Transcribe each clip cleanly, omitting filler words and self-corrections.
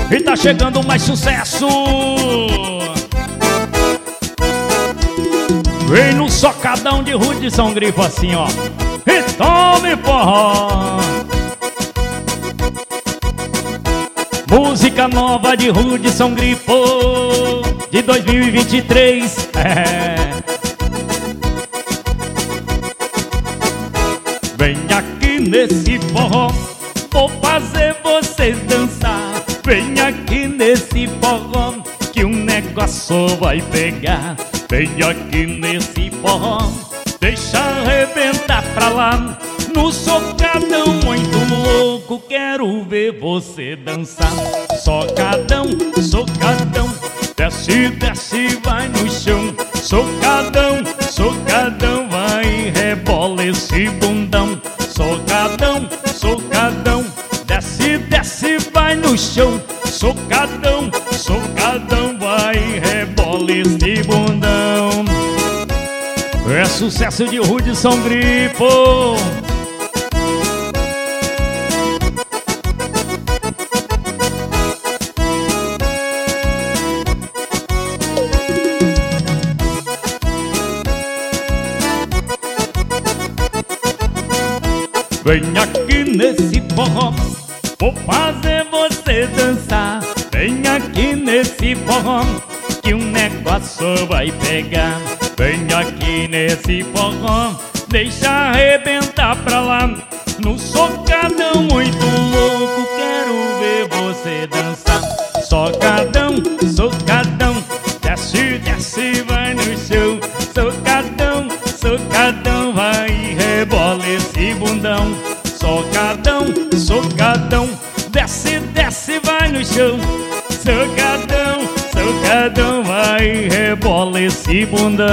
E tá chegando mais sucesso. Vem no socadão de Hudson Grifo assim, ó. E tome forró. Música nova de Hudson Grifo de 2023. Vem aqui nesse forró, vou fazer vocês dançar. Vem aqui nesse forró, que o negócio vai pegar. Vem aqui nesse forró, deixa arrebentar pra lá. No socadão muito louco, quero ver você dançar. Socadão, socadão, desce, desce, vai no chão. Socadão, socadão, vai, rebola esse bundão. Socadão, socadão, desce, desce, vai no chão. Socadão, socadão, vai, rebola esse bundão. É sucesso de Hudson Grifo. Vem aqui nesse forró, vou fazer você dançar. Vem aqui nesse forró, que o negócio vai pegar. Vem aqui nesse forró, deixa arrebentar pra lá. No socadão muito louco, quero ver você dançar. Socadão, socadão, desce, desce, vai no chão. Socadão, socadão, vai, rebola esse bundão. Socadão, socadão, desce, desce, vai no chão. Socadão, socadão, vai, rebola esse bundão.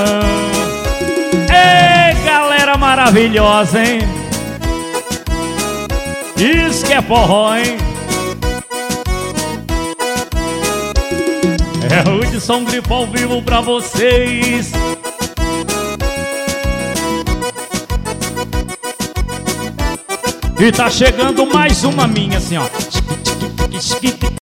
Ei, galera maravilhosa, hein? Isso que é forró, hein? É o Hudson Grifo ao vivo pra vocês. E tá chegando mais uma minha assim, ó.